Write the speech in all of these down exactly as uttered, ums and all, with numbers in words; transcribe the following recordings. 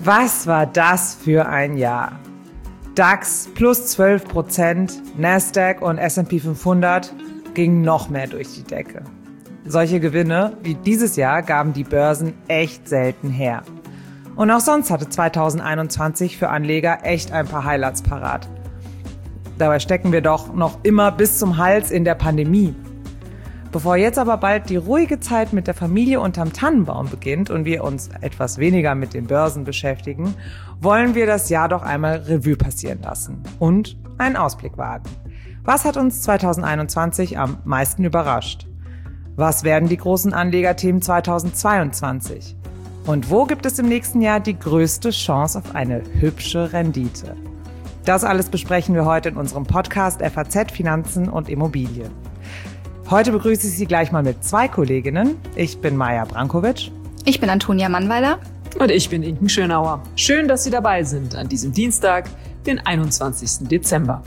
Was war das für ein Jahr? DAX plus zwölf Prozent, Nasdaq und S und P fünfhundert gingen noch mehr durch die Decke. Solche Gewinne wie dieses Jahr gaben die Börsen echt selten her. Und auch sonst hatte zweitausendeinundzwanzig für Anleger echt ein paar Highlights parat. Dabei stecken wir doch noch immer bis zum Hals in der Pandemie. Bevor jetzt aber bald die ruhige Zeit mit der Familie unterm Tannenbaum beginnt und wir uns etwas weniger mit den Börsen beschäftigen, wollen wir das Jahr doch einmal Revue passieren lassen und einen Ausblick wagen. Was hat uns zweitausendeinundzwanzig am meisten überrascht? Was werden die großen Anlegerthemen zweitausendzweiundzwanzig? Und wo gibt es im nächsten Jahr die größte Chance auf eine hübsche Rendite? Das alles besprechen wir heute in unserem Podcast F A Z Finanzen und Immobilien. Heute begrüße ich Sie gleich mal mit zwei Kolleginnen. Ich bin Maja Brankovic. Ich bin Antonia Mannweiler. Und ich bin Inken Schönauer. Schön, dass Sie dabei sind an diesem Dienstag, den einundzwanzigsten Dezember.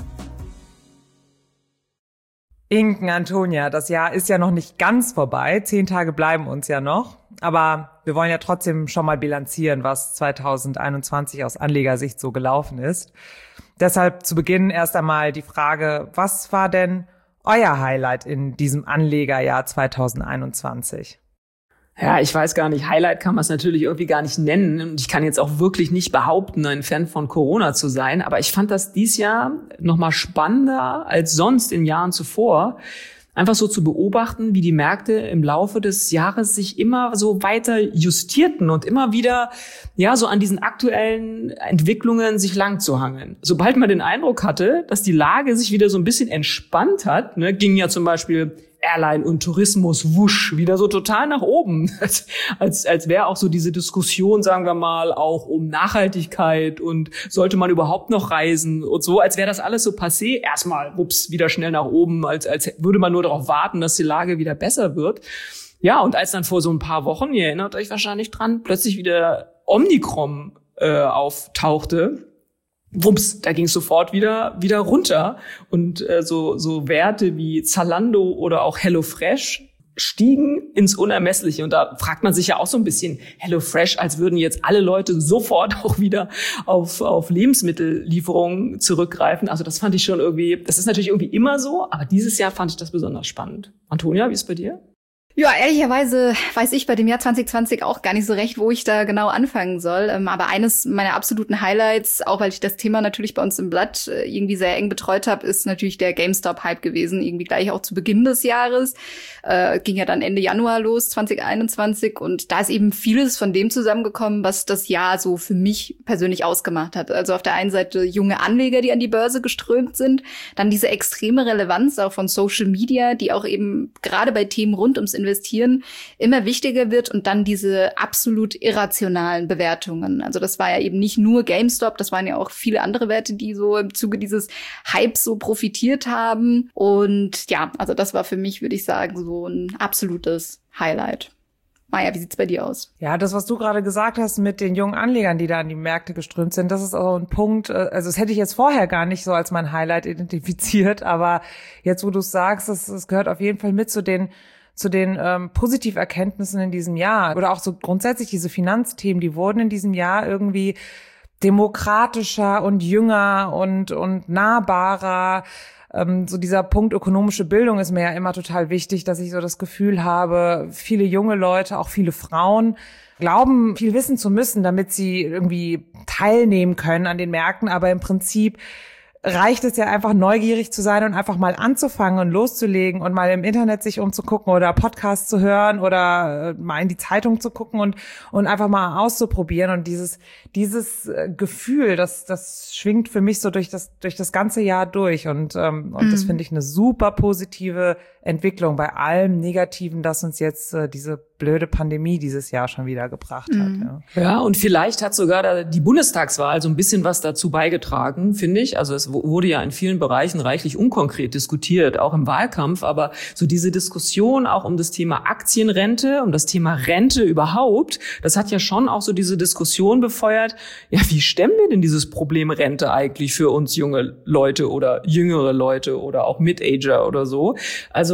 Inken, Antonia, das Jahr ist ja noch nicht ganz vorbei. Zehn Tage bleiben uns ja noch. Aber wir wollen ja trotzdem schon mal bilanzieren, was zweitausendeinundzwanzig aus Anlegersicht so gelaufen ist. Deshalb zu Beginn erst einmal die Frage, was war denn euer Highlight in diesem Anlegerjahr zweitausendeinundzwanzig? Ja, ich weiß gar nicht, Highlight kann man es natürlich irgendwie gar nicht nennen. Und ich kann jetzt auch wirklich nicht behaupten, ein Fan von Corona zu sein. Aber ich fand das dieses Jahr noch mal spannender als sonst in Jahren zuvor. Einfach so zu beobachten, wie die Märkte im Laufe des Jahres sich immer so weiter justierten und immer wieder, ja, so an diesen aktuellen Entwicklungen sich lang zu hangeln. Sobald man den Eindruck hatte, dass die Lage sich wieder so ein bisschen entspannt hat, ne, ging ja zum Beispiel Airline und Tourismus wusch wieder so total nach oben, als als, als wäre auch so diese Diskussion, sagen wir mal, auch um Nachhaltigkeit und sollte man überhaupt noch reisen und so, als wäre das alles so passé. Erstmal, wups, wieder schnell nach oben, als als würde man nur darauf warten, dass die Lage wieder besser wird. Ja, und als dann vor so ein paar Wochen, ihr erinnert euch wahrscheinlich dran, plötzlich wieder Omikron äh, auftauchte, wups, da ging es sofort wieder wieder runter und äh, so so Werte wie Zalando oder auch HelloFresh stiegen ins Unermessliche. Und da fragt man sich ja auch so ein bisschen, HelloFresh, als würden jetzt alle Leute sofort auch wieder auf auf Lebensmittellieferungen zurückgreifen. Also das fand ich schon irgendwie, das ist natürlich irgendwie immer so, aber dieses Jahr fand ich das besonders spannend. Antonia, wie ist es bei dir? Ja, ehrlicherweise weiß ich bei dem Jahr zwanzig zwanzig auch gar nicht so recht, wo ich da genau anfangen soll. Aber eines meiner absoluten Highlights, auch weil ich das Thema natürlich bei uns im Blatt irgendwie sehr eng betreut habe, ist natürlich der GameStop-Hype gewesen. Irgendwie gleich auch zu Beginn des Jahres. Äh, ging ja dann Ende Januar los, zwanzig einundzwanzig. Und da ist eben vieles von dem zusammengekommen, was das Jahr so für mich persönlich ausgemacht hat. Also auf der einen Seite junge Anleger, die an die Börse geströmt sind. Dann diese extreme Relevanz auch von Social Media, die auch eben gerade bei Themen rund ums Investieren immer wichtiger wird, und dann diese absolut irrationalen Bewertungen. Also das war ja eben nicht nur GameStop, das waren ja auch viele andere Werte, die so im Zuge dieses Hypes so profitiert haben. Und ja, also das war für mich, würde ich sagen, so ein absolutes Highlight. Maja, wie sieht's bei dir aus? Ja, das, was du gerade gesagt hast mit den jungen Anlegern, die da an die Märkte geströmt sind, das ist auch ein Punkt, also das hätte ich jetzt vorher gar nicht so als mein Highlight identifiziert, aber jetzt, wo du es sagst, das, das gehört auf jeden Fall mit zu den zu den ähm, Positiverkenntnissen in diesem Jahr oder auch so grundsätzlich diese Finanzthemen, die wurden in diesem Jahr irgendwie demokratischer und jünger und und nahbarer. Ähm, so dieser Punkt ökonomische Bildung ist mir ja immer total wichtig, dass ich so das Gefühl habe, viele junge Leute, auch viele Frauen, glauben, viel wissen zu müssen, damit sie irgendwie teilnehmen können an den Märkten, aber im Prinzip reicht es ja einfach, neugierig zu sein und einfach mal anzufangen und loszulegen und mal im Internet sich umzugucken oder Podcasts zu hören oder mal in die Zeitung zu gucken und und einfach mal auszuprobieren. Und dieses dieses Gefühl, das das schwingt für mich so durch das durch das ganze Jahr durch. Und ähm, und mhm. das finde ich eine super positive Entwicklung bei allem Negativen, das uns jetzt äh, diese blöde Pandemie dieses Jahr schon wieder gebracht hat. Mhm. Ja. ja, und vielleicht hat sogar da die Bundestagswahl so ein bisschen was dazu beigetragen, finde ich. Also es wurde ja in vielen Bereichen reichlich unkonkret diskutiert, auch im Wahlkampf. Aber so diese Diskussion auch um das Thema Aktienrente, um das Thema Rente überhaupt, das hat ja schon auch so diese Diskussion befeuert, ja, wie stemmen wir denn dieses Problem Rente eigentlich für uns junge Leute oder jüngere Leute oder auch Mid-Ager oder so? Also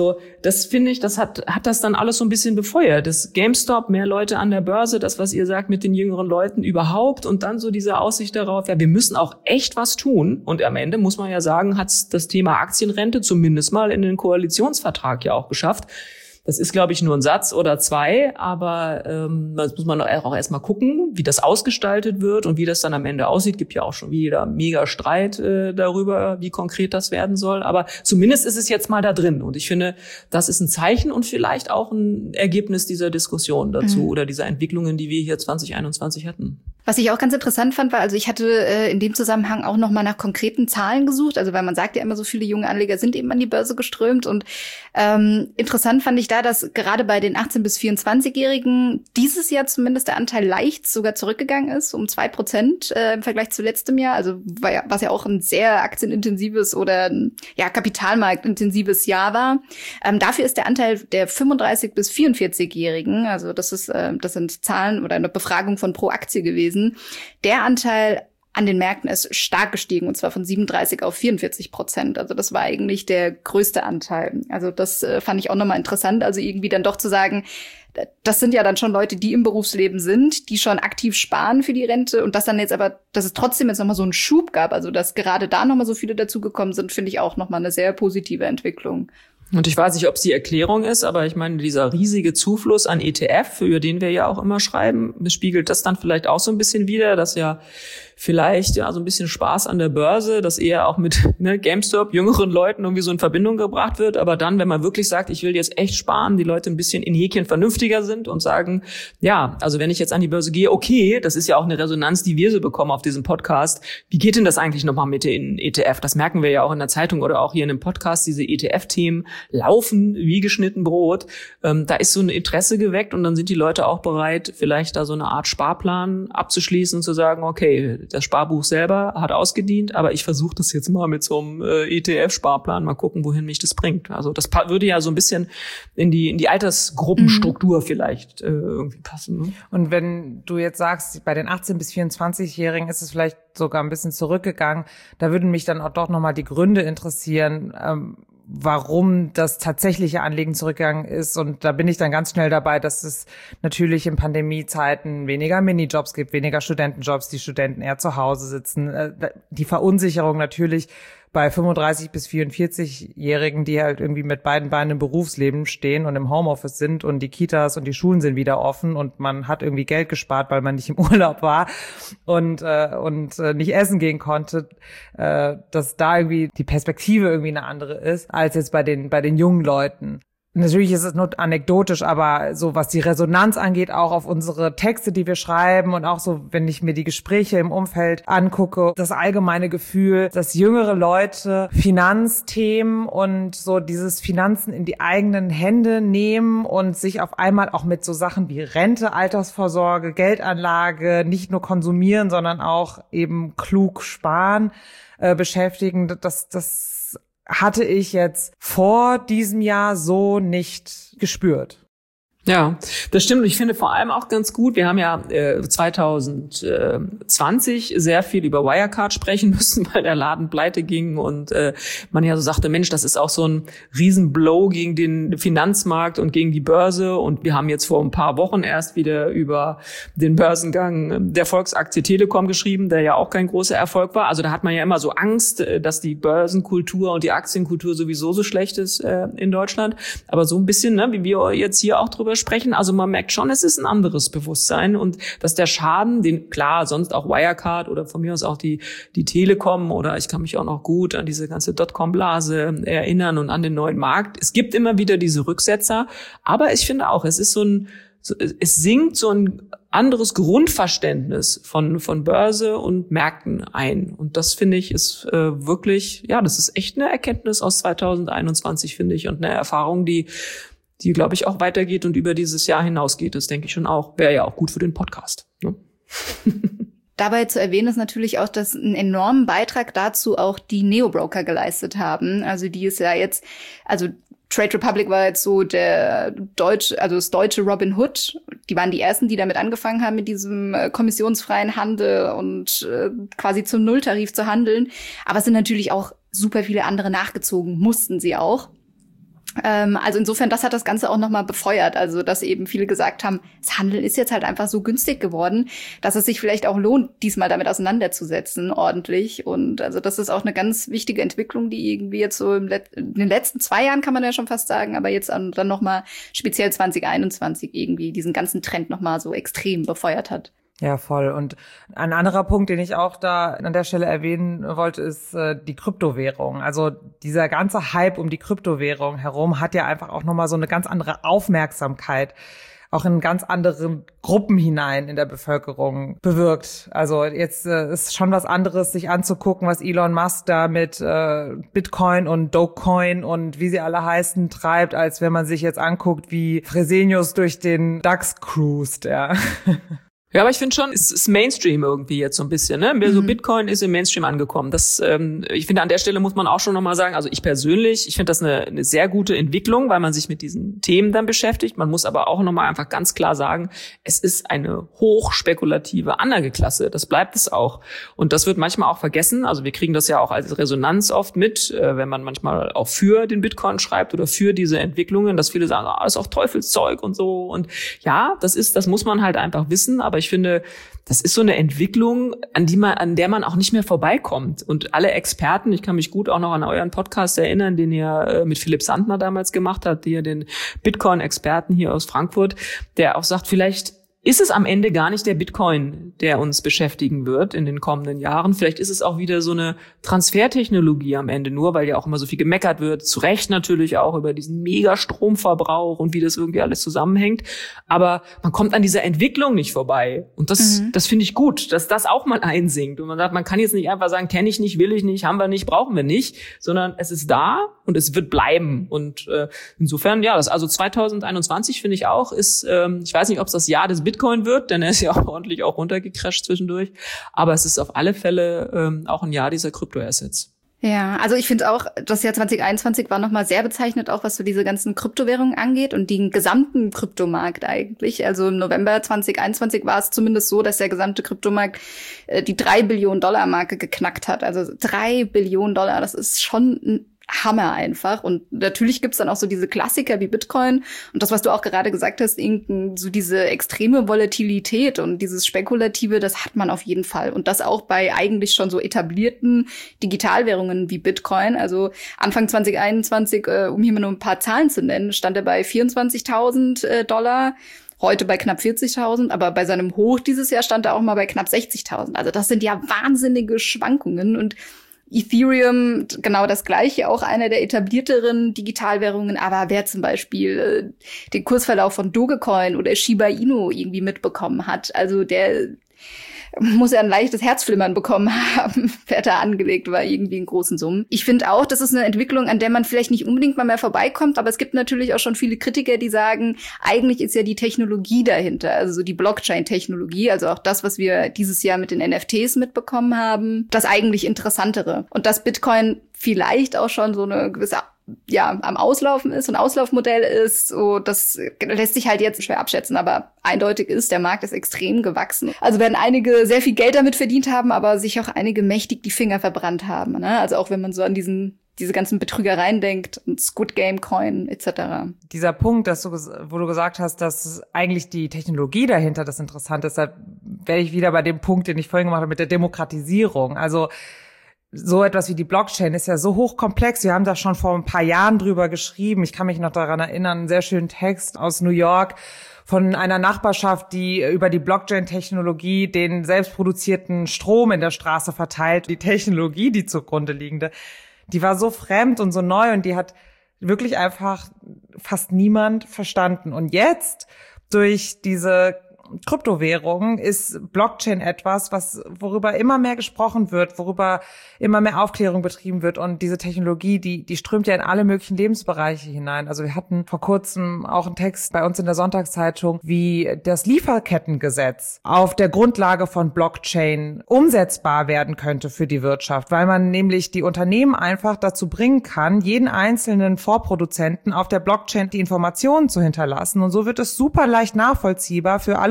Also das finde ich, das hat hat das dann alles so ein bisschen befeuert. Das GameStop, mehr Leute an der Börse, das, was ihr sagt mit den jüngeren Leuten überhaupt und dann so diese Aussicht darauf, ja, wir müssen auch echt was tun. Und am Ende muss man ja sagen, hat das Thema Aktienrente zumindest mal in den Koalitionsvertrag ja auch geschafft. Das ist, glaube ich, nur ein Satz oder zwei, aber ähm, das muss man auch erstmal gucken, wie das ausgestaltet wird und wie das dann am Ende aussieht. Gibt ja auch schon wieder mega Streit äh, darüber, wie konkret das werden soll. Aber zumindest ist es jetzt mal da drin. Und ich finde, das ist ein Zeichen und vielleicht auch ein Ergebnis dieser Diskussion dazu mhm. oder dieser Entwicklungen, die wir hier zwanzig einundzwanzig hatten. Was ich auch ganz interessant fand, war, also ich hatte äh, in dem Zusammenhang auch noch mal nach konkreten Zahlen gesucht, also weil man sagt ja immer, so viele junge Anleger sind eben an die Börse geströmt und ähm, interessant fand ich da, dass gerade bei den achtzehn- bis vierundzwanzigjährigen dieses Jahr zumindest der Anteil leicht sogar zurückgegangen ist, um zwei Prozent äh, im Vergleich zu letztem Jahr, also war ja, was ja auch ein sehr aktienintensives oder ja kapitalmarktintensives Jahr war. Ähm, dafür ist der Anteil der fünfunddreißig- bis vierundvierzigjährigen, also das ist äh, das sind Zahlen oder eine Befragung von pro Aktie gewesen, der Anteil an den Märkten ist stark gestiegen, und zwar von siebenunddreißig auf vierundvierzig Prozent. Also das war eigentlich der größte Anteil. Also das äh, fand ich auch nochmal interessant. Also irgendwie dann doch zu sagen, das sind ja dann schon Leute, die im Berufsleben sind, die schon aktiv sparen für die Rente, und das dann jetzt aber, dass es trotzdem jetzt nochmal so einen Schub gab, also dass gerade da nochmal so viele dazugekommen sind, finde ich auch nochmal eine sehr positive Entwicklung. Und ich weiß nicht, ob es die Erklärung ist, aber ich meine, dieser riesige Zufluss an E T F, über den wir ja auch immer schreiben, spiegelt das dann vielleicht auch so ein bisschen wider, dass ja vielleicht ja so ein bisschen Spaß an der Börse, dass eher auch mit ne, GameStop, jüngeren Leuten irgendwie so in Verbindung gebracht wird. Aber dann, wenn man wirklich sagt, ich will jetzt echt sparen, die Leute ein bisschen in Häkchen vernünftiger sind und sagen, ja, also wenn ich jetzt an die Börse gehe, okay, das ist ja auch eine Resonanz, die wir so bekommen auf diesem Podcast. Wie geht denn das eigentlich nochmal mit den E T F? Das merken wir ja auch in der Zeitung oder auch hier in dem Podcast. Diese E T F-Themen laufen wie geschnitten Brot. Ähm, da ist so ein Interesse geweckt und dann sind die Leute auch bereit, vielleicht da so eine Art Sparplan abzuschließen und zu sagen, okay, das Sparbuch selber hat ausgedient, aber ich versuche das jetzt mal mit so einem äh, E T F-Sparplan, mal gucken, wohin mich das bringt. Also das pa- würde ja so ein bisschen in die in die Altersgruppenstruktur mhm. vielleicht äh, irgendwie passen. Ne? Und wenn du jetzt sagst, bei den achtzehn- bis vierundzwanzigjährigen ist es vielleicht sogar ein bisschen zurückgegangen, da würden mich dann auch doch nochmal die Gründe interessieren, ähm, warum das tatsächliche Anlegen zurückgegangen ist. Und da bin ich dann ganz schnell dabei, dass es natürlich in Pandemiezeiten weniger Minijobs gibt, weniger Studentenjobs, die Studenten eher zu Hause sitzen. Die Verunsicherung natürlich bei fünfunddreißig- bis vierundvierzigjährigen, die halt irgendwie mit beiden Beinen im Berufsleben stehen und im Homeoffice sind und die Kitas und die Schulen sind wieder offen und man hat irgendwie Geld gespart, weil man nicht im Urlaub war und äh, und äh, nicht essen gehen konnte, äh, dass da irgendwie die Perspektive irgendwie eine andere ist als jetzt bei den bei den jungen Leuten. Natürlich ist es nur anekdotisch, aber so was die Resonanz angeht, auch auf unsere Texte, die wir schreiben und auch so, wenn ich mir die Gespräche im Umfeld angucke, das allgemeine Gefühl, dass jüngere Leute Finanzthemen und so dieses Finanzen in die eigenen Hände nehmen und sich auf einmal auch mit so Sachen wie Rente, Altersvorsorge, Geldanlage nicht nur konsumieren, sondern auch eben klug sparen, äh, beschäftigen. Das, das hatte ich jetzt vor diesem Jahr so nicht gespürt. Ja, das stimmt. Und ich finde vor allem auch ganz gut, wir haben ja äh, zwanzig zwanzig sehr viel über Wirecard sprechen müssen, weil der Laden pleite ging und äh, man ja so sagte, Mensch, das ist auch so ein Riesenblow gegen den Finanzmarkt und gegen die Börse. Und wir haben jetzt vor ein paar Wochen erst wieder über den Börsengang der Volksaktie Telekom geschrieben, der ja auch kein großer Erfolg war. Also da hat man ja immer so Angst, dass die Börsenkultur und die Aktienkultur sowieso so schlecht ist äh, in Deutschland. Aber so ein bisschen, ne, wie wir jetzt hier auch drüber sprechen. Also man merkt schon, es ist ein anderes Bewusstsein und dass der Schaden, den klar sonst auch Wirecard oder von mir aus auch die die Telekom oder ich kann mich auch noch gut an diese ganze Dotcom-Blase erinnern und an den neuen Markt. Es gibt immer wieder diese Rücksetzer, aber ich finde auch, es ist so ein so, es sinkt so ein anderes Grundverständnis von von Börse und Märkten ein und das finde ich ist äh, wirklich, ja, das ist echt eine Erkenntnis aus zwanzig einundzwanzig, finde ich, und eine Erfahrung, die die, glaube ich, auch weitergeht und über dieses Jahr hinausgeht. Das denke ich schon auch. Wäre ja auch gut für den Podcast. Ne? Dabei zu erwähnen ist natürlich auch, dass einen enormen Beitrag dazu auch die Neobroker geleistet haben. Also die ist ja jetzt, also Trade Republic war jetzt so der deutsche, also das deutsche Robin Hood. Die waren die ersten, die damit angefangen haben, mit diesem äh, kommissionsfreien Handel und äh, quasi zum Nulltarif zu handeln. Aber es sind natürlich auch super viele andere nachgezogen, mussten sie auch. Ähm, also insofern, das hat das Ganze auch nochmal befeuert. Also, dass eben viele gesagt haben, das Handeln ist jetzt halt einfach so günstig geworden, dass es sich vielleicht auch lohnt, diesmal damit auseinanderzusetzen, ordentlich. Und also das ist auch eine ganz wichtige Entwicklung, die irgendwie jetzt so im Let- in den letzten zwei Jahren, kann man ja schon fast sagen, aber jetzt dann nochmal speziell zwanzig einundzwanzig irgendwie diesen ganzen Trend nochmal so extrem befeuert hat. Ja, voll. Und ein anderer Punkt, den ich auch da an der Stelle erwähnen wollte, ist äh, die Kryptowährung. Also dieser ganze Hype um die Kryptowährung herum hat ja einfach auch nochmal so eine ganz andere Aufmerksamkeit auch in ganz anderen Gruppen hinein in der Bevölkerung bewirkt. Also jetzt äh, ist schon was anderes, sich anzugucken, was Elon Musk da mit äh, Bitcoin und Dogecoin und wie sie alle heißen treibt, als wenn man sich jetzt anguckt, wie Fresenius durch den DAX cruist, ja. Ja, aber ich finde schon, es ist Mainstream irgendwie jetzt so ein bisschen, ne? Mehr so Bitcoin ist im Mainstream angekommen. Das, ähm, ich finde, an der Stelle muss man auch schon nochmal sagen, also ich persönlich, ich finde das eine, eine sehr gute Entwicklung, weil man sich mit diesen Themen dann beschäftigt. Man muss aber auch nochmal einfach ganz klar sagen, es ist eine hochspekulative Anlageklasse. Das bleibt es auch. Und das wird manchmal auch vergessen. Also wir kriegen das ja auch als Resonanz oft mit, äh, wenn man manchmal auch für den Bitcoin schreibt oder für diese Entwicklungen, dass viele sagen, ah, das ist auch Teufelszeug und so. Und ja, das ist, das muss man halt einfach wissen, aber ich finde, das ist so eine Entwicklung, an die man, an der man auch nicht mehr vorbeikommt. Und alle Experten, ich kann mich gut auch noch an euren Podcast erinnern, den ihr mit Philipp Sandner damals gemacht habt, ihr den Bitcoin-Experten hier aus Frankfurt, der auch sagt, vielleicht ist es am Ende gar nicht der Bitcoin, der uns beschäftigen wird in den kommenden Jahren. Vielleicht ist es auch wieder so eine Transfertechnologie am Ende nur, weil ja auch immer so viel gemeckert wird. Zu Recht natürlich auch über diesen Mega-Stromverbrauch und wie das irgendwie alles zusammenhängt. Aber man kommt an dieser Entwicklung nicht vorbei. Und das, mhm. das finde ich gut, dass das auch mal einsinkt. Und man sagt, man kann jetzt nicht einfach sagen, kenne ich nicht, will ich nicht, haben wir nicht, brauchen wir nicht, sondern es ist da und es wird bleiben. Und äh, insofern, ja, das also zwanzig einundzwanzig finde ich auch, ist, ähm, ich weiß nicht, ob es das Jahr des Bitcoin wird, denn er ist ja auch ordentlich auch runtergecrasht zwischendurch. Aber es ist auf alle Fälle ähm, auch ein Jahr dieser Kryptoassets. Ja, also ich finde auch, das Jahr zwanzig einundzwanzig war nochmal sehr bezeichnet, auch was so diese ganzen Kryptowährungen angeht und den gesamten Kryptomarkt eigentlich. Also im November zwanzig einundzwanzig war es zumindest so, dass der gesamte Kryptomarkt äh, die drei Billionen Dollar Marke geknackt hat. Also drei Billionen Dollar, das ist schon ein Hammer einfach. Und natürlich gibt's dann auch so diese Klassiker wie Bitcoin und das, was du auch gerade gesagt hast, irgendein, so diese extreme Volatilität und dieses Spekulative, das hat man auf jeden Fall. Und das auch bei eigentlich schon so etablierten Digitalwährungen wie Bitcoin. Also Anfang zwanzig einundzwanzig, äh, um hier mal nur ein paar Zahlen zu nennen, stand er bei vierundzwanzigtausend äh, Dollar. Heute bei knapp vierzigtausend, aber bei seinem Hoch dieses Jahr stand er auch mal bei knapp sechzigtausend. Also das sind ja wahnsinnige Schwankungen und Ethereum, genau das Gleiche, auch einer der etablierteren Digitalwährungen. Aber wer zum Beispiel äh, den Kursverlauf von Dogecoin oder Shiba Inu irgendwie mitbekommen hat, also der muss er ein leichtes Herzflimmern bekommen haben, wer da angelegt war, irgendwie in großen Summen. Ich finde auch, das ist eine Entwicklung, an der man vielleicht nicht unbedingt mal mehr vorbeikommt, aber es gibt natürlich auch schon viele Kritiker, die sagen, eigentlich ist ja die Technologie dahinter, also so die Blockchain-Technologie, also auch das, was wir dieses Jahr mit den N F Ts mitbekommen haben, das eigentlich Interessantere. Und dass Bitcoin vielleicht auch schon so eine gewisse ja, am Auslaufen ist, ein Auslaufmodell ist, so, das lässt sich halt jetzt schwer abschätzen, aber eindeutig ist, der Markt ist extrem gewachsen. Also werden einige sehr viel Geld damit verdient haben, aber sich auch einige mächtig die Finger verbrannt haben, ne? Also auch wenn man so an diesen diese ganzen Betrügereien denkt und Squid Game Coin et cetera. Dieser Punkt, dass du, wo du gesagt hast, dass eigentlich die Technologie dahinter das Interessante ist, da werde ich wieder bei dem Punkt, den ich vorhin gemacht habe, mit der Demokratisierung. Also so etwas wie die Blockchain ist ja so hochkomplex. Wir haben da schon vor ein paar Jahren drüber geschrieben. Ich kann mich noch daran erinnern, einen sehr schönen Text aus New York von einer Nachbarschaft, die über die Blockchain-Technologie den selbstproduzierten Strom in der Straße verteilt. Die Technologie, die zugrunde liegende, die war so fremd und so neu und die hat wirklich einfach fast niemand verstanden. Und jetzt durch diese Kryptowährung ist Blockchain etwas, was worüber immer mehr gesprochen wird, worüber immer mehr Aufklärung betrieben wird und diese Technologie, die die strömt ja in alle möglichen Lebensbereiche hinein. Also wir hatten vor kurzem auch einen Text bei uns in der Sonntagszeitung, wie das Lieferkettengesetz auf der Grundlage von Blockchain umsetzbar werden könnte für die Wirtschaft, weil man nämlich die Unternehmen einfach dazu bringen kann, jeden einzelnen Vorproduzenten auf der Blockchain die Informationen zu hinterlassen und so wird es super leicht nachvollziehbar für alle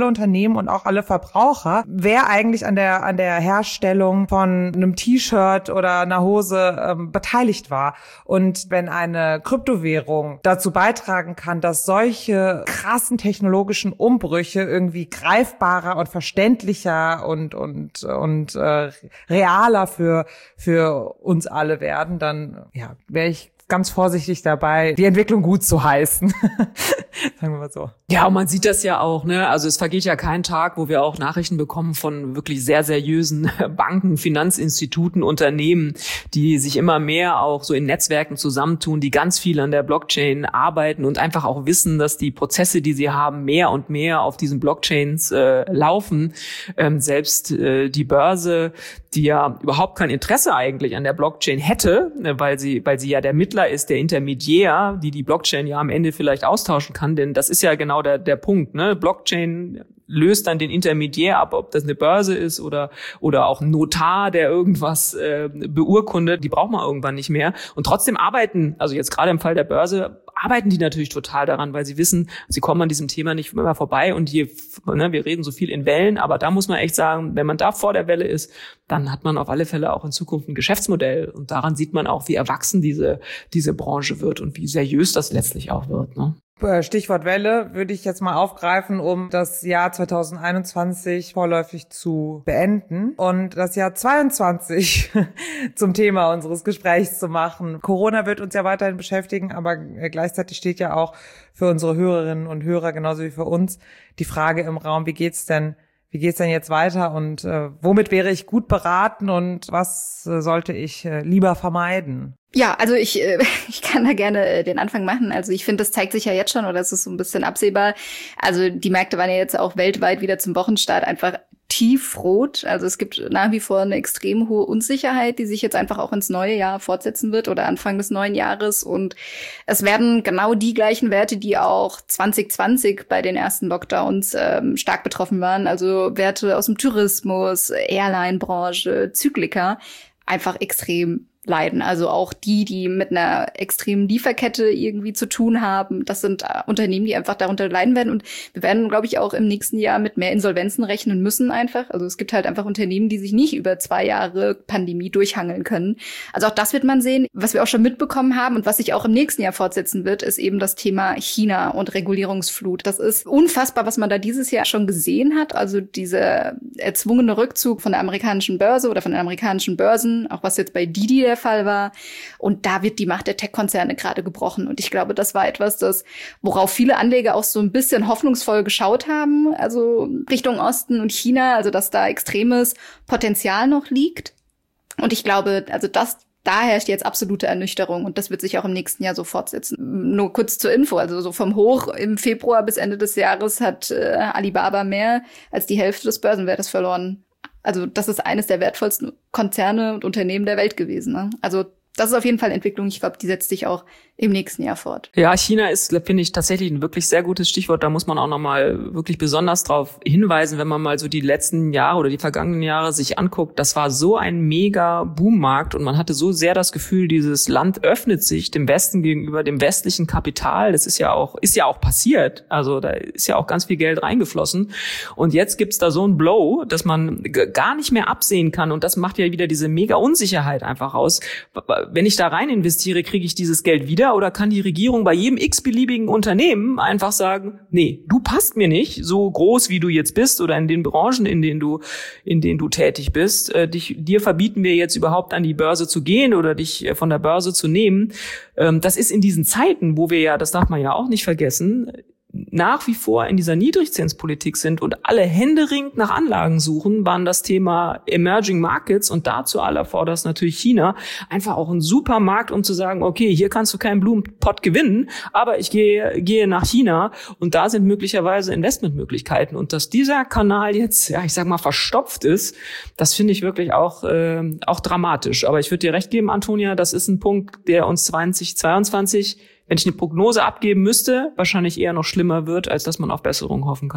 Unternehmen und auch alle Verbraucher, wer eigentlich an der an der Herstellung von einem T-Shirt oder einer Hose ähm, beteiligt war. Und wenn eine Kryptowährung dazu beitragen kann, dass solche krassen technologischen Umbrüche irgendwie greifbarer und verständlicher und und und äh, realer für für uns alle werden, dann ja, wäre ich ganz vorsichtig dabei, die Entwicklung gut zu heißen. Sagen wir mal so. Ja, und man sieht das ja auch, ne? Also es vergeht ja kein Tag, wo wir auch Nachrichten bekommen von wirklich sehr seriösen Banken, Finanzinstituten, Unternehmen, die sich immer mehr auch so in Netzwerken zusammentun, die ganz viel an der Blockchain arbeiten und einfach auch wissen, dass die Prozesse, die sie haben, mehr und mehr auf diesen Blockchains äh, laufen. Ähm, selbst äh, die Börse, die ja überhaupt kein Interesse eigentlich an der Blockchain hätte, weil sie, weil sie ja der Mittler ist, der Intermediär, die die Blockchain ja am Ende vielleicht austauschen kann, denn das ist ja genau der, der Punkt, ne? Blockchain löst dann den Intermediär ab, ob das eine Börse ist oder oder auch ein Notar, der irgendwas äh, beurkundet, die braucht man irgendwann nicht mehr. Und trotzdem arbeiten, also jetzt gerade im Fall der Börse, arbeiten die natürlich total daran, weil sie wissen, sie kommen an diesem Thema nicht immer vorbei. Und hier, ne, wir reden so viel in Wellen, aber da muss man echt sagen, wenn man da vor der Welle ist, dann hat man auf alle Fälle auch in Zukunft ein Geschäftsmodell. Und daran sieht man auch, wie erwachsen diese diese Branche wird und wie seriös das letztlich auch wird, ne? Stichwort Welle würde ich jetzt mal aufgreifen, um das Jahr zwanzig einundzwanzig vorläufig zu beenden und das Jahr zweiundzwanzig zum Thema unseres Gesprächs zu machen. Corona wird uns ja weiterhin beschäftigen, aber gleichzeitig steht ja auch für unsere Hörerinnen und Hörer genauso wie für uns die Frage im Raum, wie geht's denn Wie geht's denn jetzt weiter und äh, womit wäre ich gut beraten und was äh, sollte ich äh, lieber vermeiden? Ja, also ich äh, ich kann da gerne äh, den Anfang machen. Also ich finde, das zeigt sich ja jetzt schon, oder es ist so ein bisschen absehbar. Also die Märkte waren ja jetzt auch weltweit wieder zum Wochenstart einfach tiefrot. Also es gibt nach wie vor eine extrem hohe Unsicherheit, die sich jetzt einfach auch ins neue Jahr fortsetzen wird oder Anfang des neuen Jahres. Und es werden genau die gleichen Werte, die auch zwanzig zwanzig bei den ersten Lockdowns ähm, stark betroffen waren. Also Werte aus dem Tourismus, Airline-Branche, Zyklika, einfach extrem leiden. Also auch die, die mit einer extremen Lieferkette irgendwie zu tun haben. Das sind äh, Unternehmen, die einfach darunter leiden werden. Und wir werden, glaube ich, auch im nächsten Jahr mit mehr Insolvenzen rechnen müssen einfach. Also es gibt halt einfach Unternehmen, die sich nicht über zwei Jahre Pandemie durchhangeln können. Also auch das wird man sehen. Was wir auch schon mitbekommen haben und was sich auch im nächsten Jahr fortsetzen wird, ist eben das Thema China und Regulierungsflut. Das ist unfassbar, was man da dieses Jahr schon gesehen hat. Also dieser erzwungene Rückzug von der amerikanischen Börse oder von den amerikanischen Börsen, auch was jetzt bei Didi der Fall war. Und da wird die Macht der Tech-Konzerne gerade gebrochen. Und ich glaube, das war etwas, das, worauf viele Anleger auch so ein bisschen hoffnungsvoll geschaut haben, also Richtung Osten und China, also dass da extremes Potenzial noch liegt. Und ich glaube, also das Da herrscht jetzt absolute Ernüchterung und das wird sich auch im nächsten Jahr so fortsetzen. Nur kurz zur Info, also so vom Hoch im Februar bis Ende des Jahres hat äh, Alibaba mehr als die Hälfte des Börsenwertes verloren. Also das ist eines der wertvollsten Konzerne und Unternehmen der Welt gewesen, ne? Also das ist auf jeden Fall eine Entwicklung. Ich glaube, die setzt sich auch im nächsten Jahr fort. Ja, China ist, finde ich, tatsächlich ein wirklich sehr gutes Stichwort. Da muss man auch nochmal wirklich besonders drauf hinweisen, wenn man mal so die letzten Jahre oder die vergangenen Jahre sich anguckt. Das war so ein mega Boommarkt und man hatte so sehr das Gefühl, dieses Land öffnet sich dem Westen gegenüber, dem westlichen Kapital. Das ist ja auch, ist ja auch passiert. Also da ist ja auch ganz viel Geld reingeflossen. Und jetzt gibt's da so einen Blow, dass man g- gar nicht mehr absehen kann. Und das macht ja wieder diese mega Unsicherheit einfach aus. Wenn ich da rein investiere, kriege ich dieses Geld wieder oder kann die Regierung bei jedem x-beliebigen Unternehmen einfach sagen, nee, du passt mir nicht, so groß wie du jetzt bist oder in den Branchen, in denen du in denen du tätig bist, äh, dich, dir verbieten wir jetzt überhaupt an die Börse zu gehen oder dich äh, von der Börse zu nehmen. Ähm, das ist in diesen Zeiten, wo wir ja, das darf man ja auch nicht vergessen, nach wie vor in dieser Niedrigzinspolitik sind und alle händeringend nach Anlagen suchen, waren das Thema Emerging Markets und dazu allervorderst natürlich China einfach auch ein super Markt, um zu sagen, okay, hier kannst du keinen Blumenpott gewinnen, aber ich gehe gehe nach China und da sind möglicherweise Investmentmöglichkeiten und dass dieser Kanal jetzt, ja, ich sag mal, verstopft ist, das finde ich wirklich auch äh, auch dramatisch. Aber ich würde dir recht geben, Antonia, das ist ein Punkt, der uns zwanzig zweiundzwanzig, wenn ich eine Prognose abgeben müsste, wahrscheinlich eher noch schlimmer wird, als dass man auf Besserung hoffen kann.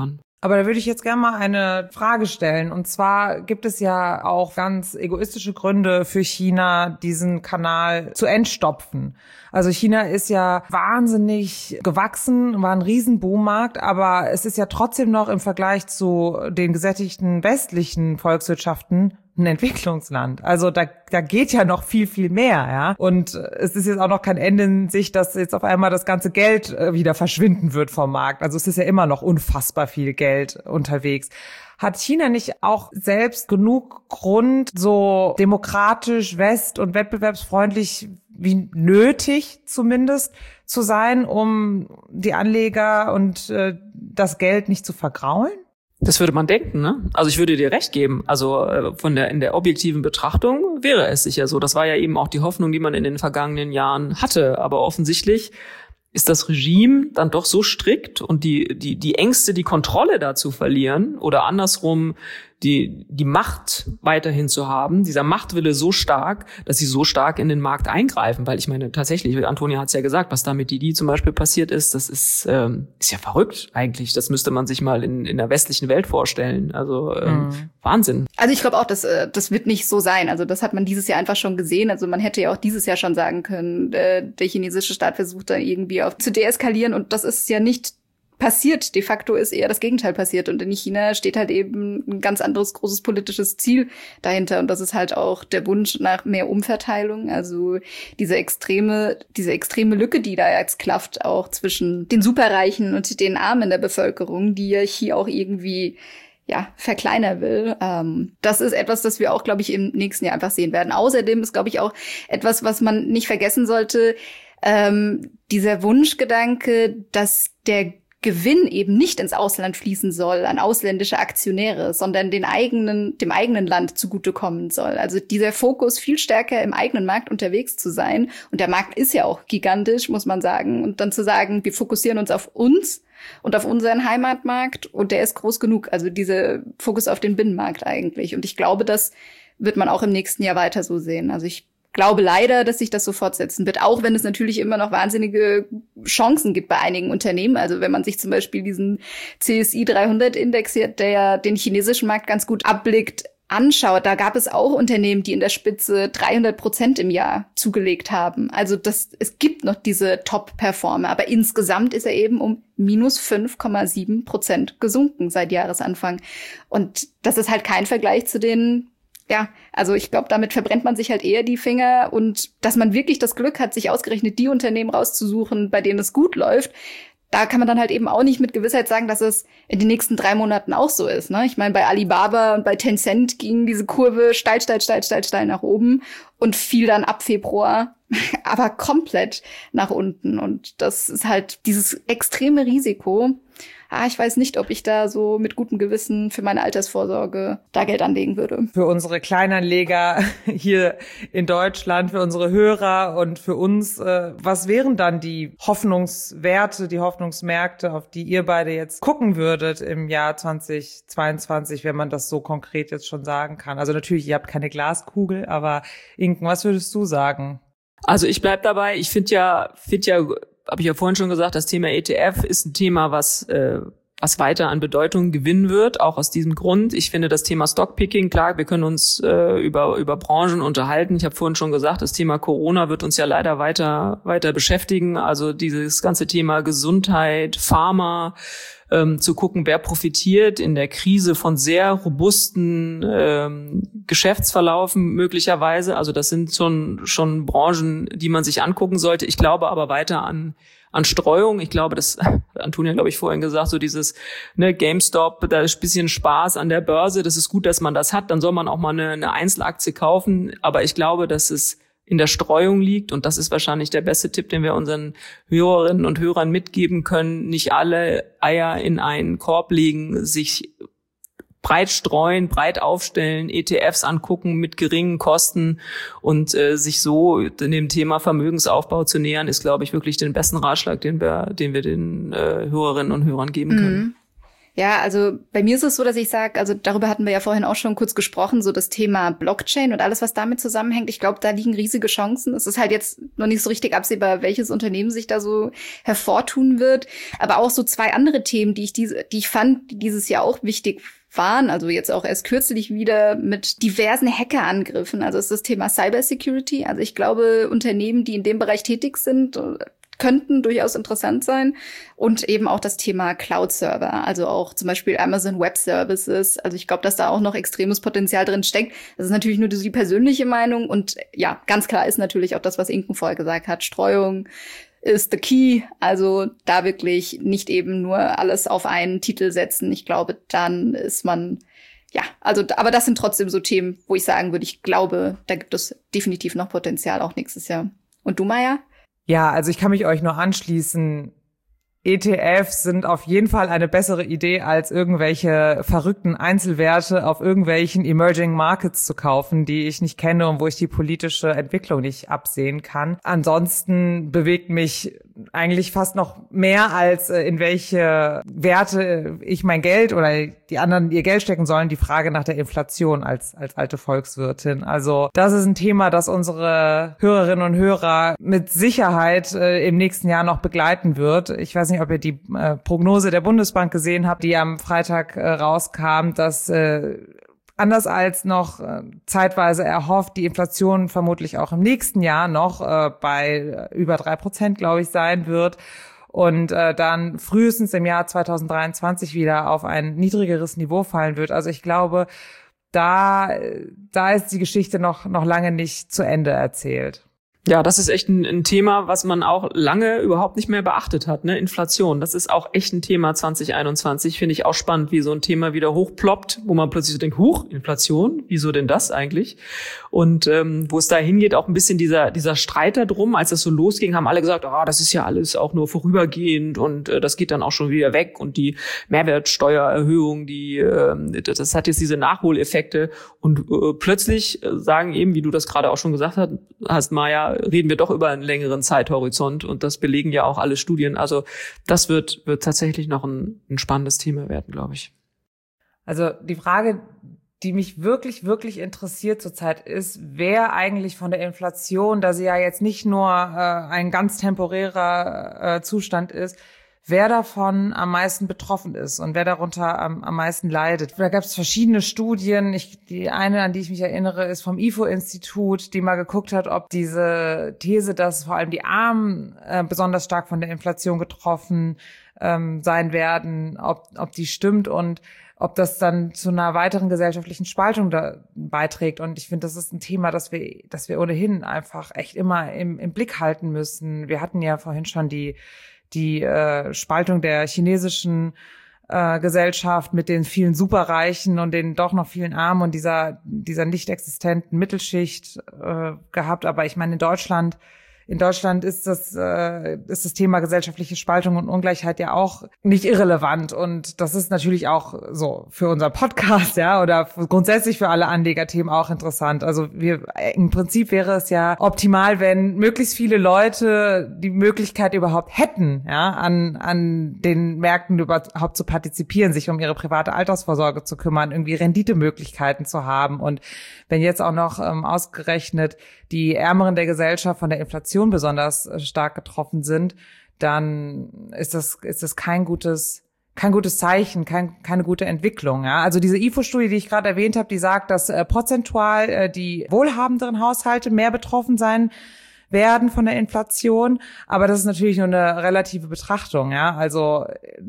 Aber da würde ich jetzt gerne mal eine Frage stellen. Und zwar gibt es ja auch ganz egoistische Gründe für China, diesen Kanal zu entstopfen. Also China ist ja wahnsinnig gewachsen, war ein Riesenboommarkt, aber es ist ja trotzdem noch im Vergleich zu den gesättigten westlichen Volkswirtschaften ein Entwicklungsland. Also da, da geht ja noch viel, viel mehr, ja. Und es ist jetzt auch noch kein Ende in Sicht, dass jetzt auf einmal das ganze Geld wieder verschwinden wird vom Markt. Also es ist ja immer noch unfassbar viel Geld unterwegs. Hat China nicht auch selbst genug Grund, so demokratisch, west- und wettbewerbsfreundlich wie nötig zumindest zu sein, um die Anleger und äh, das Geld nicht zu vergraulen? Das würde man denken, ne? Also ich würde dir recht geben. Also äh, von der in der objektiven Betrachtung wäre es sicher so. Das war ja eben auch die Hoffnung, die man in den vergangenen Jahren hatte. Aber offensichtlich ist das Regime dann doch so strikt und die die die Ängste, die Kontrolle da zu verlieren oder andersrum die die Macht weiterhin zu haben, dieser Machtwille so stark, dass sie so stark in den Markt eingreifen. Weil ich meine, tatsächlich, Antonia hat es ja gesagt, was da mit Didi zum Beispiel passiert ist, das ist ähm, ist ja verrückt eigentlich. Das müsste man sich mal in in der westlichen Welt vorstellen. Also ähm, mhm. Wahnsinn. Also ich glaube auch, dass äh, das wird nicht so sein. Also das hat man dieses Jahr einfach schon gesehen. Also man hätte ja auch dieses Jahr schon sagen können, äh, der chinesische Staat versucht da irgendwie auf zu deeskalieren und das ist ja nicht passiert. De facto ist eher das Gegenteil passiert. Und in China steht halt eben ein ganz anderes großes politisches Ziel dahinter. Und das ist halt auch der Wunsch nach mehr Umverteilung. Also diese extreme, diese extreme Lücke, die da jetzt klafft, auch zwischen den Superreichen und den Armen der Bevölkerung, die ja hier auch irgendwie ja, verkleinern will. Ähm, das ist etwas, das wir auch, glaube ich, im nächsten Jahr einfach sehen werden. Außerdem ist, glaube ich, auch etwas, was man nicht vergessen sollte, ähm, dieser Wunschgedanke, dass der Gewinn eben nicht ins Ausland fließen soll an ausländische Aktionäre, sondern den eigenen, dem eigenen Land zugutekommen soll. Also dieser Fokus, viel stärker im eigenen Markt unterwegs zu sein. Und der Markt ist ja auch gigantisch, muss man sagen. Und dann zu sagen, wir fokussieren uns auf uns und auf unseren Heimatmarkt und der ist groß genug. Also dieser Fokus auf den Binnenmarkt eigentlich. Und ich glaube, das wird man auch im nächsten Jahr weiter so sehen. Also ich glaube leider, dass sich das so fortsetzen wird, auch wenn es natürlich immer noch wahnsinnige Chancen gibt bei einigen Unternehmen. Also wenn man sich zum Beispiel diesen C S I dreihundert Index, der ja den chinesischen Markt ganz gut abblickt, anschaut, da gab es auch Unternehmen, die in der Spitze dreihundert Prozent im Jahr zugelegt haben. Also das, es gibt noch diese Top-Performer, aber insgesamt ist er eben um minus fünf Komma sieben Prozent gesunken seit Jahresanfang. Und das ist halt kein Vergleich zu den Ja, also ich glaube, damit verbrennt man sich halt eher die Finger und dass man wirklich das Glück hat, sich ausgerechnet die Unternehmen rauszusuchen, bei denen es gut läuft, da kann man dann halt eben auch nicht mit Gewissheit sagen, dass es in den nächsten drei Monaten auch so ist. Ne? Ich meine, bei Alibaba und bei Tencent ging diese Kurve steil, steil, steil, steil, steil nach oben und fiel dann ab Februar aber komplett nach unten. Und das ist halt dieses extreme Risiko. Ah, ich weiß nicht, ob ich da so mit gutem Gewissen für meine Altersvorsorge da Geld anlegen würde. Für unsere Kleinanleger hier in Deutschland, für unsere Hörer und für uns, äh, was wären dann die Hoffnungswerte, die Hoffnungsmärkte, auf die ihr beide jetzt gucken würdet im Jahr zweitausendzweiundzwanzig, wenn man das so konkret jetzt schon sagen kann? Also natürlich, ihr habt keine Glaskugel, aber Inken, was würdest du sagen? Also ich bleib dabei. Ich finde ja, finde ja, habe ich ja vorhin schon gesagt, das Thema E T F ist ein Thema, was äh, was weiter an Bedeutung gewinnen wird, auch aus diesem Grund. Ich finde das Thema Stockpicking, klar, wir können uns äh, über über Branchen unterhalten. Ich habe vorhin schon gesagt, das Thema Corona wird uns ja leider weiter weiter beschäftigen. Also dieses ganze Thema Gesundheit, Pharma, ähm, zu gucken, wer profitiert in der Krise von sehr robusten ähm, Geschäftsverlaufen möglicherweise. Also das sind schon schon Branchen, die man sich angucken sollte. Ich glaube aber weiter an an Streuung. Ich glaube, das hat Antonia, glaube ich, vorhin gesagt, so dieses ne GameStop, da ist ein bisschen Spaß an der Börse. Das ist gut, dass man das hat. Dann soll man auch mal eine, eine Einzelaktie kaufen. Aber ich glaube, dass es in der Streuung liegt. Und das ist wahrscheinlich der beste Tipp, den wir unseren Hörerinnen und Hörern mitgeben können. Nicht alle Eier in einen Korb legen, sich breit streuen, breit aufstellen, E T Fs angucken mit geringen Kosten und äh, sich so dem Thema Vermögensaufbau zu nähern, ist, glaube ich, wirklich den besten Ratschlag, den wir, den wir den äh, Hörerinnen und Hörern geben können. Ja, also bei mir ist es so, dass ich sage, also darüber hatten wir ja vorhin auch schon kurz gesprochen, so das Thema Blockchain und alles, was damit zusammenhängt. Ich glaube, da liegen riesige Chancen. Es ist halt jetzt noch nicht so richtig absehbar, welches Unternehmen sich da so hervortun wird. Aber auch so zwei andere Themen, die ich diese, die ich fand, die dieses Jahr auch wichtig waren, also jetzt auch erst kürzlich wieder mit diversen Hackerangriffen. Also es ist das Thema Cybersecurity. Also ich glaube, Unternehmen, die in dem Bereich tätig sind, könnten durchaus interessant sein. Und eben auch das Thema Cloud-Server, also auch zum Beispiel Amazon Web Services. Also ich glaube, dass da auch noch extremes Potenzial drin steckt. Das ist natürlich nur die persönliche Meinung. Und ja, ganz klar ist natürlich auch das, was Inken vorher gesagt hat. Streuung ist the key. Also da wirklich nicht eben nur alles auf einen Titel setzen. Ich glaube, dann ist man, ja, also, aber das sind trotzdem so Themen, wo ich sagen würde, ich glaube, da gibt es definitiv noch Potenzial auch nächstes Jahr. Und du, Maya? Ja, also ich kann mich euch nur anschließen. E T Fs sind auf jeden Fall eine bessere Idee, als irgendwelche verrückten Einzelwerte auf irgendwelchen Emerging Markets zu kaufen, die ich nicht kenne und wo ich die politische Entwicklung nicht absehen kann. Ansonsten bewegt mich eigentlich fast noch mehr, als in welche Werte ich mein Geld oder die anderen ihr Geld stecken sollen, die Frage nach der Inflation als als alte Volkswirtin. Also das ist ein Thema, das unsere Hörerinnen und Hörer mit Sicherheit äh, im nächsten Jahr noch begleiten wird. Ich weiß nicht, ob ihr die äh, Prognose der Bundesbank gesehen habt, die am Freitag äh, rauskam, dass äh, anders als noch äh, zeitweise erhofft, die Inflation vermutlich auch im nächsten Jahr noch äh, bei äh, über drei Prozent, glaube ich, sein wird und äh, dann frühestens im Jahr zwanzig dreiundzwanzig wieder auf ein niedrigeres Niveau fallen wird. Also ich glaube, da da ist die Geschichte noch noch lange nicht zu Ende erzählt. Ja, das ist echt ein, ein Thema, was man auch lange überhaupt nicht mehr beachtet hat, ne? Inflation. Das ist auch echt ein Thema zwanzig einundzwanzig. Finde ich auch spannend, wie so ein Thema wieder hochploppt, wo man plötzlich so denkt, huch, Inflation, wieso denn das eigentlich? Und ähm, wo es da hingeht, auch ein bisschen dieser dieser Streit da drum. Als das so losging, haben alle gesagt, ah, das ist ja alles auch nur vorübergehend und äh, das geht dann auch schon wieder weg. Und die Mehrwertsteuererhöhung, die äh, das, das hat jetzt diese Nachholeffekte. Und äh, plötzlich äh, sagen eben, wie du das gerade auch schon gesagt hast, hast Maya, reden wir doch über einen längeren Zeithorizont und das belegen ja auch alle Studien. Also das wird wird tatsächlich noch ein, ein spannendes Thema werden, glaube ich. Also die Frage, die mich wirklich, wirklich interessiert zurzeit ist, wer eigentlich von der Inflation, da sie ja jetzt nicht nur äh, ein ganz temporärer äh, Zustand ist, wer davon am meisten betroffen ist und wer darunter am, am meisten leidet. Da gab es verschiedene Studien. Ich, die eine, an die ich mich erinnere, ist vom I F O-Institut, die mal geguckt hat, ob diese These, dass vor allem die Armen äh, besonders stark von der Inflation getroffen ähm, sein werden, ob, ob die stimmt und ob das dann zu einer weiteren gesellschaftlichen Spaltung da beiträgt. Und ich finde, das ist ein Thema, das wir, das wir ohnehin einfach echt immer im, im Blick halten müssen. Wir hatten ja vorhin schon die die äh, Spaltung der chinesischen äh, Gesellschaft mit den vielen Superreichen und den doch noch vielen Armen und dieser dieser nicht existenten Mittelschicht äh, gehabt. Aber ich meine, in Deutschland In Deutschland ist das, äh, ist das Thema gesellschaftliche Spaltung und Ungleichheit ja auch nicht irrelevant. Und das ist natürlich auch so für unser Podcast, ja, oder grundsätzlich für alle Anlegerthemen auch interessant. Also wir, im Prinzip wäre es ja optimal, wenn möglichst viele Leute die Möglichkeit überhaupt hätten, ja, an, an den Märkten überhaupt zu partizipieren, sich um ihre private Altersvorsorge zu kümmern, irgendwie Renditemöglichkeiten zu haben. Und wenn jetzt auch noch ähm, ausgerechnet die Ärmeren der Gesellschaft von der Inflation besonders stark getroffen sind, dann ist das ist das kein gutes kein gutes Zeichen, kein, keine gute Entwicklung. Ja, also diese I F O-Studie, die ich gerade erwähnt habe, die sagt, dass äh, prozentual äh, die wohlhabenderen Haushalte mehr betroffen sein werden von der Inflation, aber das ist natürlich nur eine relative Betrachtung, ja. Also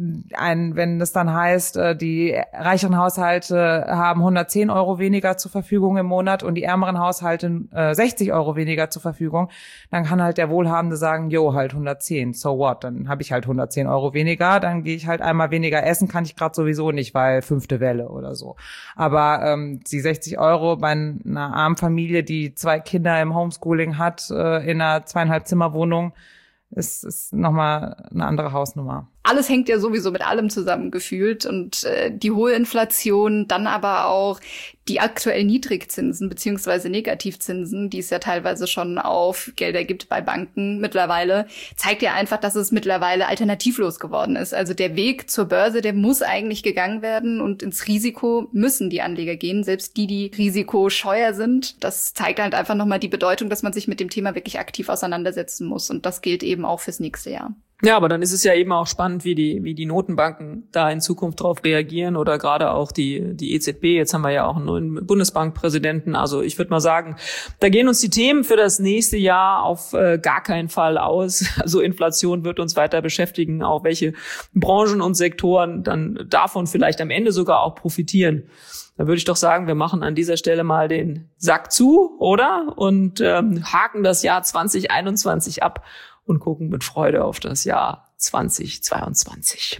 ein, wenn das dann heißt, die reicheren Haushalte haben hundertzehn Euro weniger zur Verfügung im Monat und die ärmeren Haushalte äh, sechzig Euro weniger zur Verfügung, dann kann halt der Wohlhabende sagen, jo, halt hundertzehn, so what, dann habe ich halt hundertzehn Euro weniger, dann gehe ich halt einmal weniger essen, kann ich gerade sowieso nicht, weil fünfte Welle oder so. Aber ähm, die sechzig Euro bei einer armen Familie, die zwei Kinder im Homeschooling hat, äh, in einer zweieinhalb Zimmer Wohnung, ist, ist nochmal eine andere Hausnummer. alles hängt ja sowieso mit allem zusammengefühlt und äh, die hohe Inflation, dann aber auch die aktuell Niedrigzinsen beziehungsweise Negativzinsen, die es ja teilweise schon auf Gelder gibt bei Banken mittlerweile, zeigt ja einfach, dass es mittlerweile alternativlos geworden ist. Also der Weg zur Börse, der muss eigentlich gegangen werden und ins Risiko müssen die Anleger gehen, selbst die, die risikoscheuer sind. Das zeigt halt einfach nochmal die Bedeutung, dass man sich mit dem Thema wirklich aktiv auseinandersetzen muss und das gilt eben auch fürs nächste Jahr. Ja, aber dann ist es ja eben auch spannend, wie die wie die Notenbanken da in Zukunft drauf reagieren oder gerade auch die die E Z B. Jetzt haben wir ja auch einen neuen Bundesbankpräsidenten. Also ich würde mal sagen, da gehen uns die Themen für das nächste Jahr auf äh, gar keinen Fall aus. Also Inflation wird uns weiter beschäftigen, auch welche Branchen und Sektoren dann davon vielleicht am Ende sogar auch profitieren. Da würde ich doch sagen, wir machen an dieser Stelle mal den Sack zu, oder? Und ähm, haken das Jahr zwanzig einundzwanzig ab. Und gucken mit Freude auf das Jahr zwanzig zweiundzwanzig.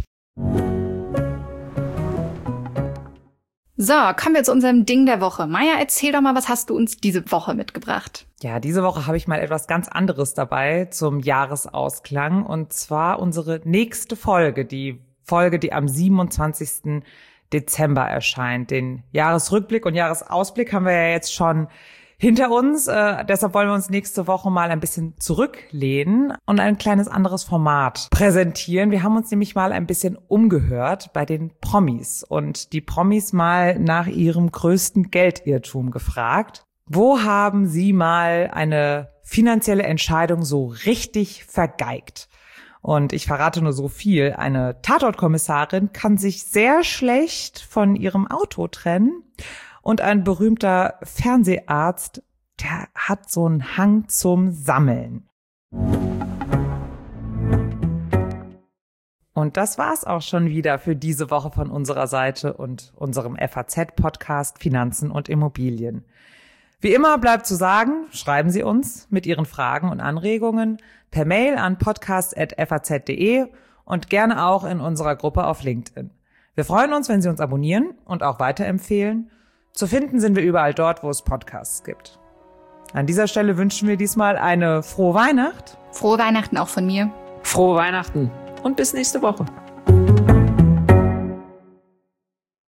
So, kommen wir zu unserem Ding der Woche. Maja, erzähl doch mal, was hast du uns diese Woche mitgebracht? Ja, diese Woche habe ich mal etwas ganz anderes dabei zum Jahresausklang. Und zwar unsere nächste Folge, die Folge, die am siebenundzwanzigsten Dezember erscheint. Den Jahresrückblick und Jahresausblick haben wir ja jetzt schon hinter uns. Äh, deshalb wollen wir uns nächste Woche mal ein bisschen zurücklehnen und ein kleines anderes Format präsentieren. Wir haben uns nämlich mal ein bisschen umgehört bei den Promis und die Promis mal nach ihrem größten Geldirrtum gefragt. Wo haben sie mal eine finanzielle Entscheidung so richtig vergeigt? Und ich verrate nur so viel. Eine Tatortkommissarin kann sich sehr schlecht von ihrem Auto trennen. Und ein berühmter Fernseharzt, der hat so einen Hang zum Sammeln. Und das war's auch schon wieder für diese Woche von unserer Seite und unserem F A Z-Podcast Finanzen und Immobilien. Wie immer bleibt zu sagen, schreiben Sie uns mit Ihren Fragen und Anregungen per Mail an podcast at f a z punkt d e und gerne auch in unserer Gruppe auf LinkedIn. Wir freuen uns, wenn Sie uns abonnieren und auch weiterempfehlen. Zu finden sind wir überall dort, wo es Podcasts gibt. An dieser Stelle wünschen wir diesmal eine frohe Weihnacht. Frohe Weihnachten auch von mir. Frohe Weihnachten und bis nächste Woche.